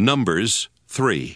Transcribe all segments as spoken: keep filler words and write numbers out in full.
Numbers three.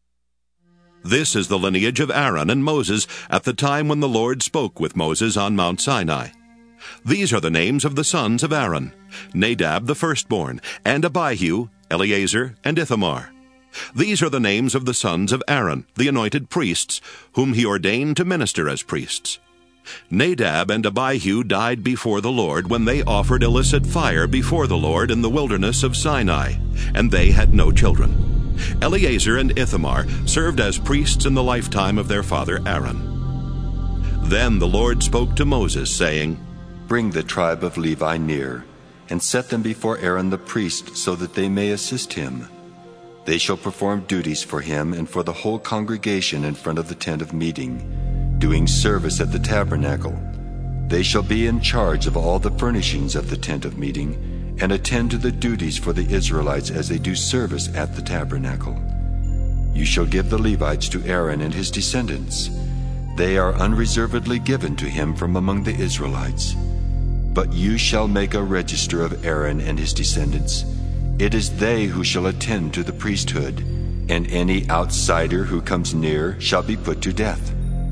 This is the lineage of Aaron and Moses at the time when the Lord spoke with Moses on Mount Sinai. These are the names of the sons of Aaron: Nadab the firstborn, and Abihu, Eleazar, and Ithamar. These are the names of the sons of Aaron, the anointed priests, whom he ordained to minister as priests. Nadab and Abihu died before the Lord when they offered illicit fire before the Lord in the wilderness of Sinai, and they had no children. Eleazar and Ithamar served as priests in the lifetime of their father Aaron. Then the Lord spoke to Moses, saying, "Bring the tribe of Levi near, and set them before Aaron the priest, so that they may assist him. They shall perform duties for him and for the whole congregation in front of the tent of meeting, doing service at the tabernacle. They shall be in charge of all the furnishings of the tent of meeting, and attend to the duties for the Israelites as they do service at the tabernacle. You shall give the Levites to Aaron and his descendants. They are unreservedly given to him from among the Israelites. But you shall make a register of Aaron and his descendants. It is they who shall attend to the priesthood, and any outsider who comes near shall be put to death."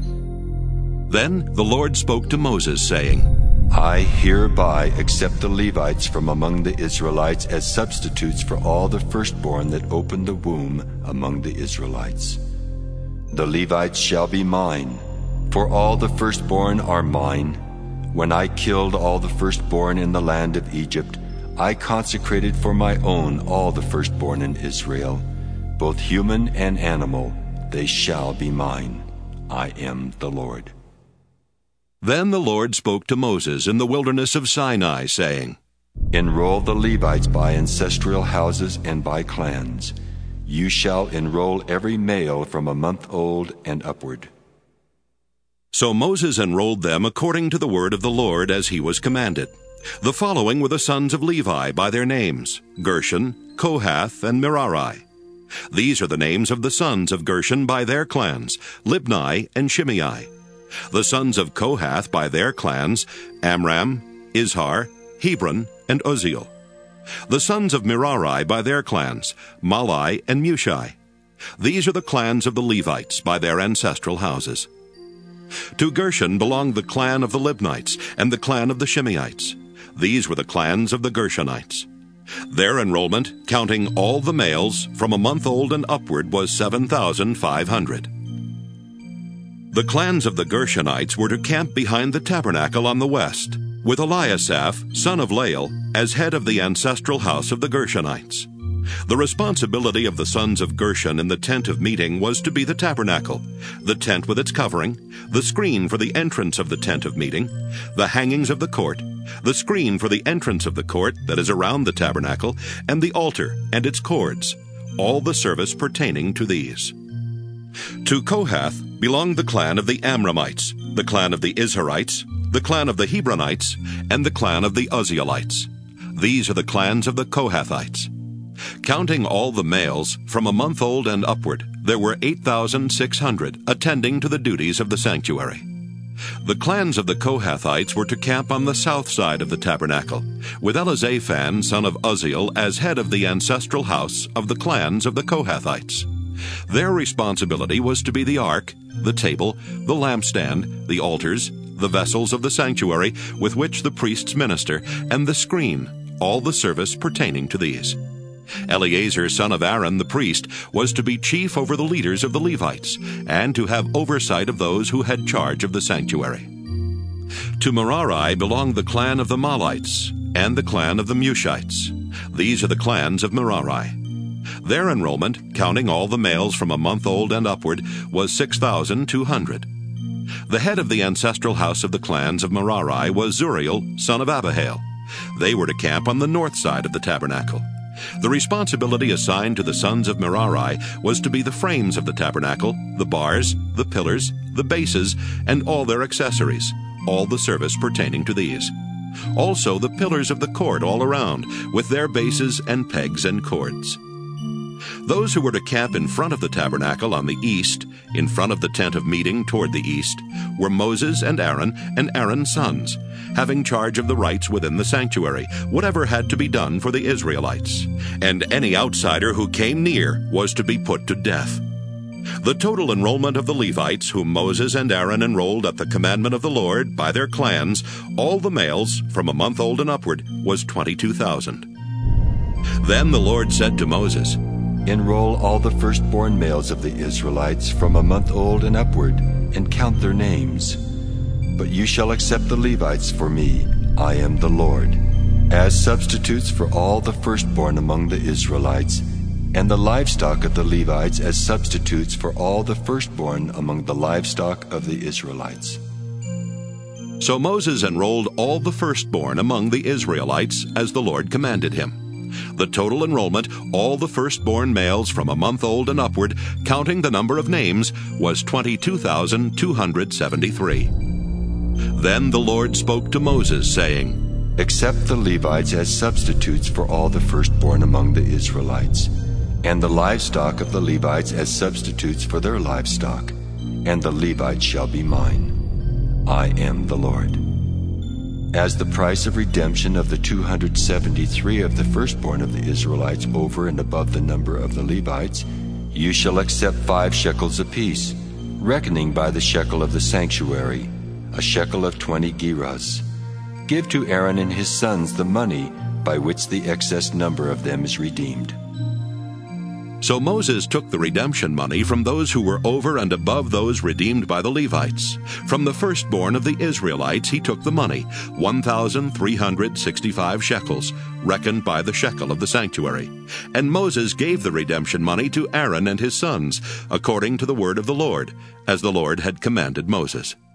Then the Lord spoke to Moses, saying, "I hereby accept the Levites from among the Israelites as substitutes for all the firstborn that opened the womb among the Israelites. The Levites shall be mine, for all the firstborn are mine. When I killed all the firstborn in the land of Egypt, I consecrated for my own all the firstborn in Israel, both human and animal. They shall be mine. I am the Lord." Then the Lord spoke to Moses in the wilderness of Sinai, saying, "Enroll the Levites by ancestral houses and by clans. You shall enroll every male from a month old and upward." So Moses enrolled them according to the word of the Lord as he was commanded. The following were the sons of Levi by their names: Gershon, Kohath, and Merari. These are the names of the sons of Gershon by their clans: Libni and Shimei. The sons of Kohath by their clans: Amram, Izhar, Hebron, and Uzziel. The sons of Merari by their clans: Malai and Mushi. These are the clans of the Levites by their ancestral houses. To Gershon belonged the clan of the Libnites and the clan of the Shimeites. These were the clans of the Gershonites. Their enrollment, counting all the males from a month old and upward, was seven thousand five hundred. The clans of the Gershonites were to camp behind the tabernacle on the west, with Eliasaph, son of Lael, as head of the ancestral house of the Gershonites. The responsibility of the sons of Gershon in the tent of meeting was to be the tabernacle, the tent with its covering, the screen for the entrance of the tent of meeting, the hangings of the court, the screen for the entrance of the court that is around the tabernacle, and the altar and its cords, all the service pertaining to these. To Kohath belonged the clan of the Amramites, the clan of the Izharites, the clan of the Hebronites, and the clan of the Uzzielites. These are the clans of the Kohathites. Counting all the males from a month old and upward, there were eight thousand six hundred attending to the duties of the sanctuary. The clans of the Kohathites were to camp on the south side of the tabernacle, with Elizaphan, son of Uzziel, as head of the ancestral house of the clans of the Kohathites. Their responsibility was to be the ark, the table, the lampstand, the altars, the vessels of the sanctuary with which the priests minister, and the screen, all the service pertaining to these. Eleazar, son of Aaron the priest, was to be chief over the leaders of the Levites, and to have oversight of those who had charge of the sanctuary. To Merari belonged the clan of the Malites and the clan of the Mushites. These are the clans of Merari. Their enrollment, counting all the males from a month old and upward, was six thousand two hundred. The head of the ancestral house of the clans of Merari was Zuriel, son of Abihail. They were to camp on the north side of the tabernacle. The responsibility assigned to the sons of Merari was to be the frames of the tabernacle, the bars, the pillars, the bases, and all their accessories, all the service pertaining to these. Also the pillars of the court all around, with their bases and pegs and cords. Those who were to camp in front of the tabernacle on the east, in front of the tent of meeting toward the east, were Moses and Aaron and Aaron's sons, having charge of the rites within the sanctuary, whatever had to be done for the Israelites. And any outsider who came near was to be put to death. The total enrollment of the Levites, whom Moses and Aaron enrolled at the commandment of the Lord by their clans, all the males from a month old and upward, was twenty-two thousand. Then the Lord said to Moses, Enroll all the firstborn males of the Israelites from a month old and upward, and count their names. But you shall accept the Levites for me, I am the Lord, as substitutes for all the firstborn among the Israelites, and the livestock of the Levites as substitutes for all the firstborn among the livestock of the Israelites. So Moses enrolled all the firstborn among the Israelites as the Lord commanded him. The total enrollment, all the firstborn males from a month old and upward, counting the number of names, was twenty-two thousand two hundred seventy-three. Then the Lord spoke to Moses, saying, Accept the Levites as substitutes for all the firstborn among the Israelites, and the livestock of the Levites as substitutes for their livestock, and the Levites shall be mine. I am the Lord. As the price of redemption of the two hundred seventy-three of the firstborn of the Israelites over and above the number of the Levites, you shall accept five shekels apiece, reckoning by the shekel of the sanctuary, a shekel of twenty gerahs. Give to Aaron and his sons the money by which the excess number of them is redeemed. So Moses took the redemption money from those who were over and above those redeemed by the Levites. From the firstborn of the Israelites he took the money, one thousand three hundred sixty-five shekels, reckoned by the shekel of the sanctuary. And Moses gave the redemption money to Aaron and his sons, according to the word of the Lord, as the Lord had commanded Moses.